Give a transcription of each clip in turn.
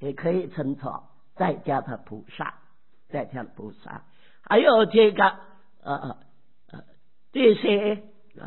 也可以称作在家的菩萨，在家的菩萨。还有这个这些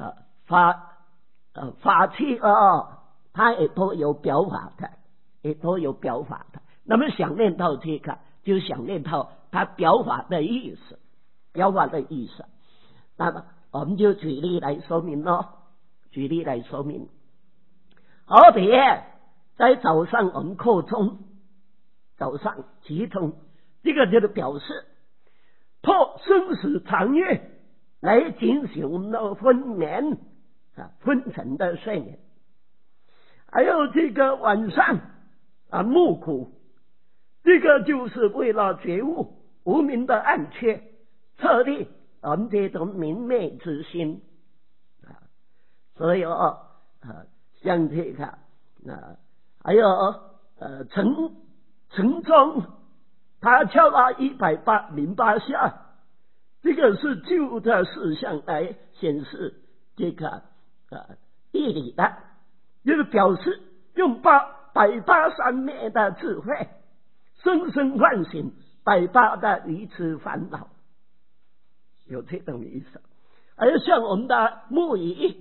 法器它也都有表法的，也都有表法的。那么想念到这个，就想念到它表法的意思，表法的意思。那么我们就举例来说明举例来说明。好比在早上我们课中，早上集中，这个就是表示破生死长夜来进行我们的昏眠昏沉的睡眠。还有这个晚上暮鼓，这个就是为了觉悟无明的暗缺，策立我们这种明灭之心所以像这个还有晨钟他敲了108下，这个是旧的事项来显示这个义理的，就是表示用183灭的智慧深深唤醒108的愚痴烦恼，有这种意思。还有像我们的木鱼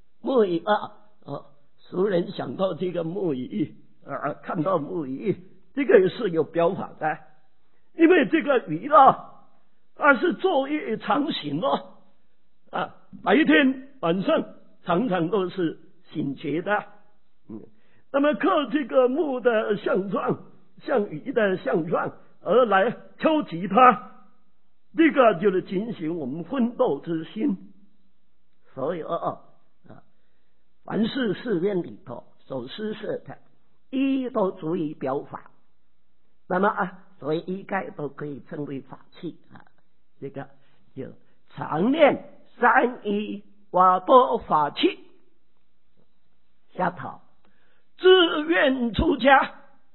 俗人想到这个木鱼看到木鱼，这个也是有表法的，因为这个鱼它是昼夜常醒白天晚上常常都是醒觉的那么靠这个木的相状，像鱼的相状而来敲击它，这个就是警醒我们奋斗之心。所以凡是寺院里头所施设的一都足以表法，那么所以一概都可以称为法器这个就常念三一瓦钵法器。下头自愿出家，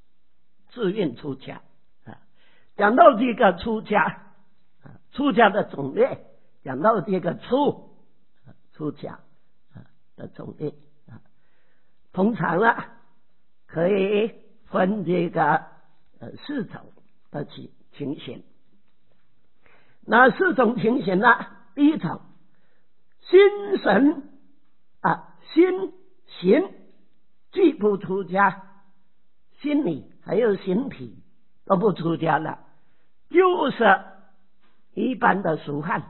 讲到这个出家的种类，讲到这个出家的种类通常可以分这个4种的情形。那4种情形第一种心神心行既不出家，心理还有形体都不出家了，就是一般的俗汉，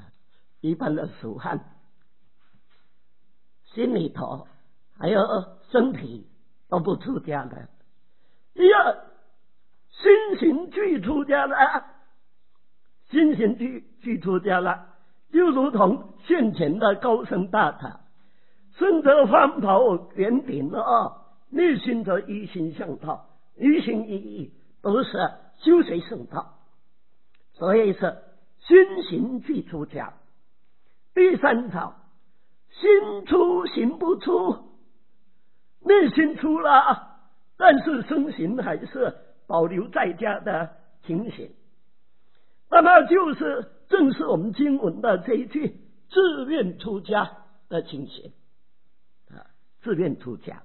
心里头还有身体都不出家的。第二，心行俱出家了，就如同现前的高僧大德，身则方袍圆顶内心则一心向道，一心一意都是修学圣道，所以是心行俱出家。第三种，心出行不出，内心出了，但是身形还是保留在家的情形，那么就是正是我们经文的这一句自愿出家的情形自愿出家。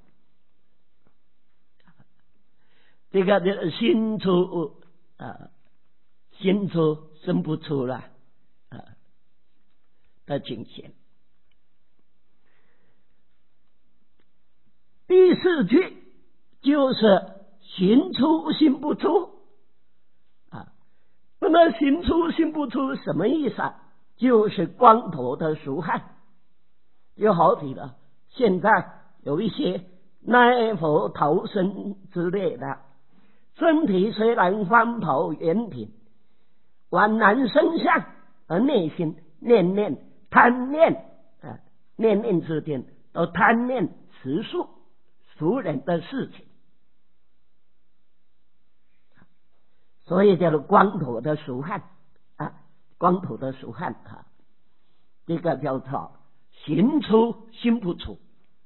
这个心出身不出了的情形。第4句就是行出心不出那么行出心不出什么意思就是光头的俗汉，就好比了现在有一些奈佛逃生之类的，身体虽然方袍圆挺，宛然身相，而内心念念贪念念念之间都贪念世俗人的事情，所以叫做光头的俗汉这个叫做行出心不出。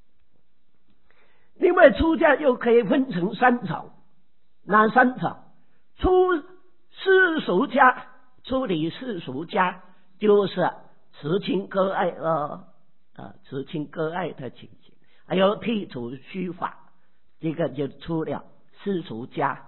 另外出家又可以分成3种，哪3种？出世俗家，出离世俗家就是持清割爱持清割爱的情形，还有剔除虚法，这个就出了世俗家。